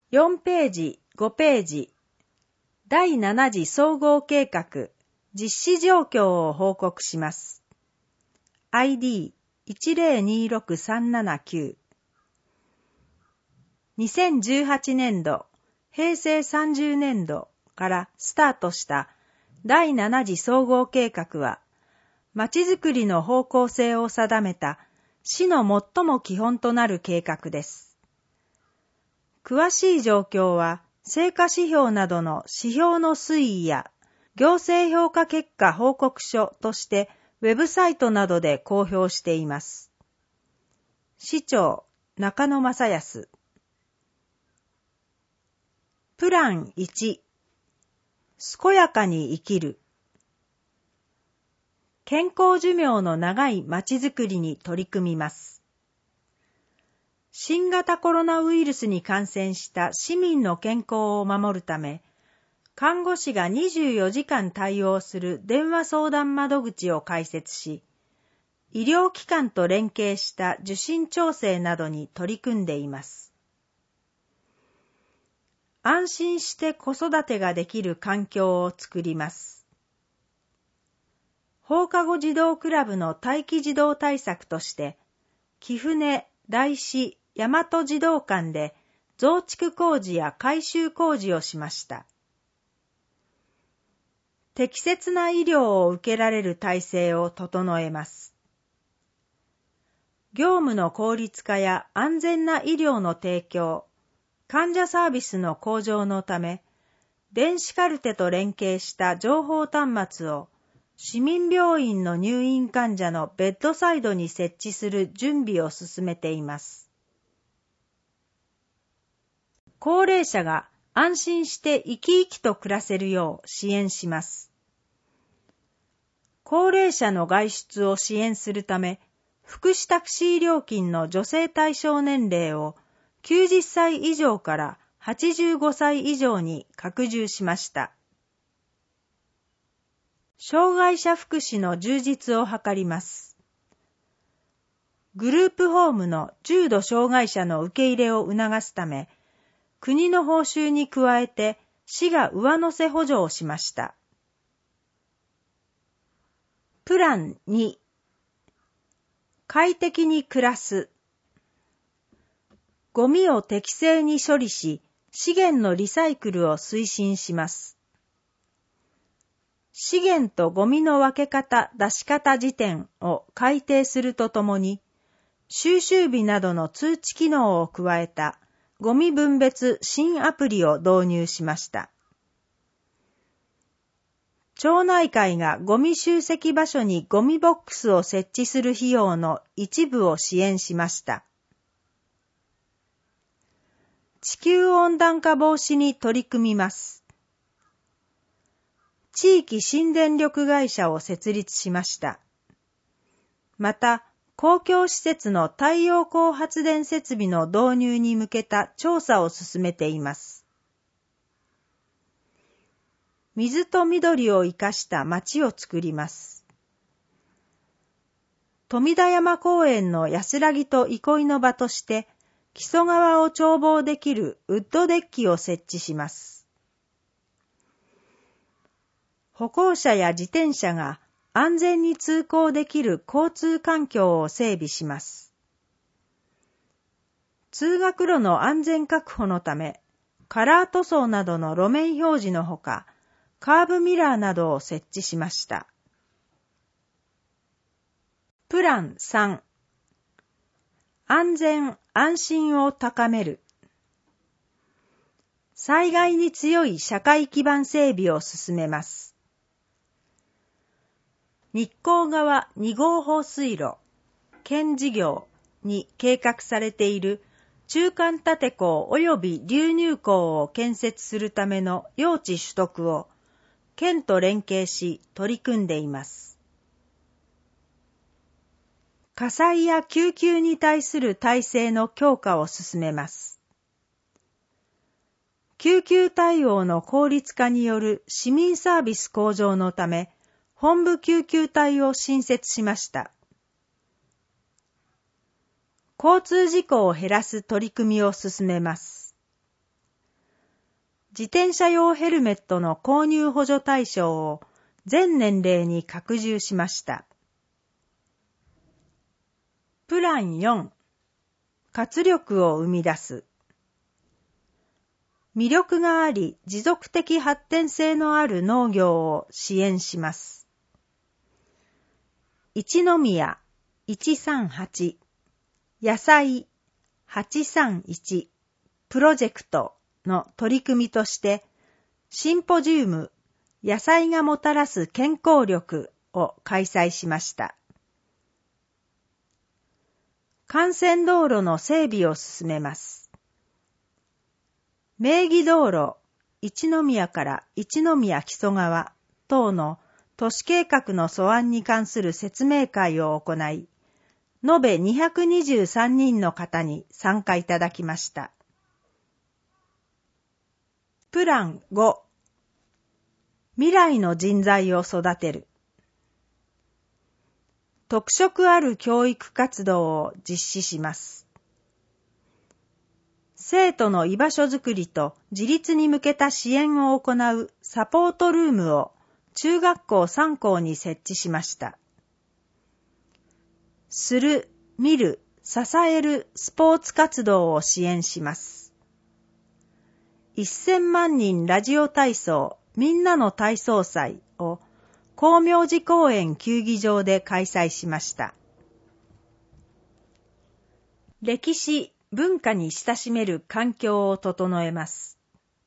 4ページ、5ページ。第7次総合計画、実施状況を報告します。ID1026-379。2018年度、平成30年度からスタートした第7次総合計画は、まちづくりの方向性を定めた市の最も基本となる計画です。詳しい状況は、成果指標などの指標の推移や、行政評価結果報告書として、ウェブサイトなどで公表しています。市長、中野正康。プラン1、健やかに生きる。健康寿命の長いまちづくりに取り組みます。新型コロナウイルスに感染した市民の健康を守るため、看護師が24時間対応する電話相談窓口を開設し、医療機関と連携した受診調整などに取り組んでいます。安心して子育てができる環境を作ります。放課後児童クラブの待機児童対策として、貴船、大師、大和児童館で増築工事や改修工事をしました。適切な医療を受けられる体制を整えます。業務の効率化や安全な医療の提供、患者サービスの向上のため、電子カルテと連携した情報端末を市民病院の入院患者のベッドサイドに設置する準備を進めています。高齢者が安心して生き生きと暮らせるよう支援します。高齢者の外出を支援するため、福祉タクシー料金の助成対象年齢を90歳以上から85歳以上に拡充しました。障害者福祉の充実を図ります。グループホームの重度障害者の受け入れを促すため、国の報酬に加えて市が上乗せ補助をしました。プラン2、快適に暮らす。ゴミを適正に処理し、資源のリサイクルを推進します。資源とゴミの分け方・出し方時点を改定するとともに、収集日などの通知機能を加えたゴミ分別新アプリを導入しました。町内会がゴミ集積場所にゴミボックスを設置する費用の一部を支援しました。地球温暖化防止に取り組みます。地域新電力会社を設立しました。また、公共施設の太陽光発電設備の導入に向けた調査を進めています。水と緑を生かした街を作ります。富田山公園の安らぎと憩いの場として、木曽川を眺望できるウッドデッキを設置します。歩行者や自転車が安全に通行できる交通環境を整備します。通学路の安全確保のため、カラー塗装などの路面表示のほか、カーブミラーなどを設置しました。プラン3、安全・安心を高める。災害に強い社会基盤整備を進めます。日光川2号放水路、県事業に計画されている中間建溝及び流入溝を建設するための用地取得を県と連携し取り組んでいます。火災や救急に対する体制の強化を進めます。救急対応の効率化による市民サービス向上のため、本部救急隊を新設しました。交通事故を減らす取り組みを進めます。 自転車用ヘルメットの購入補助対象を全年齢に拡充しました。プラン4、活力を生み出す。魅力があり持続的発展性のある農業を支援します。一宮138、野菜831プロジェクトの取り組みとして、シンポジウム野菜がもたらす健康力を開催しました。幹線道路の整備を進めます。名義道路、一宮から一宮木曽川等の都市計画の素案に関する説明会を行い、延べ223人の方に参加いただきました。プラン5、未来の人材を育てる。特色ある教育活動を実施します。生徒の居場所づくりと自立に向けた支援を行うサポートルームを中学校3校に設置しました。する、見る、支えるスポーツ活動を支援します。1000万人ラジオ体操みんなの体操祭を光明寺公園球技場で開催しました。歴史、文化に親しめる環境を整えます。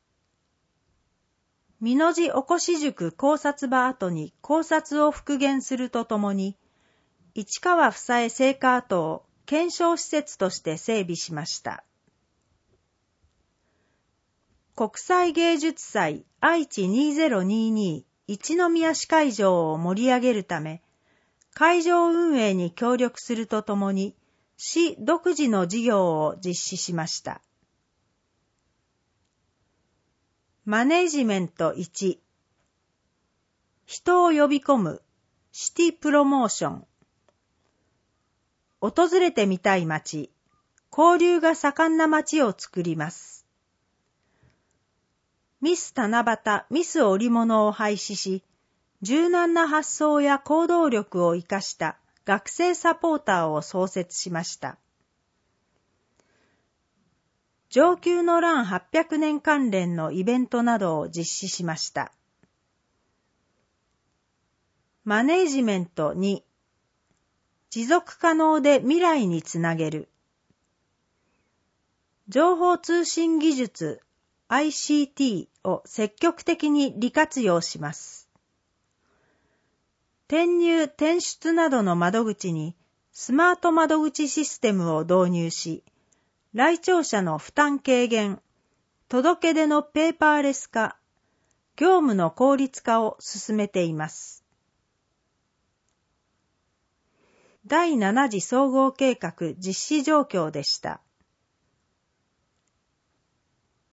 美濃寺おこし塾考察場跡に考察を復元するとともに、市川房江聖火跡を検証施設として整備しました。国際芸術祭愛知2022一宮市会場を盛り上げるため、会場運営に協力するとともに、市独自の事業を実施しました。マネジメント1、人を呼び込むシティプロモーション。訪れてみたい街、交流が盛んな街を作ります。ミス七夕、ミス織物を廃止し、柔軟な発想や行動力を生かした学生サポーターを創設しました。承久の乱800年関連のイベントなどを実施しました。マネージメント2、持続可能で未来につなげる。情報通信技術 ICT を積極的に利活用します。転入・転出などの窓口にスマート窓口システムを導入し、来庁者の負担軽減、届け出のペーパーレス化、業務の効率化を進めています。第7次総合計画実施状況でした。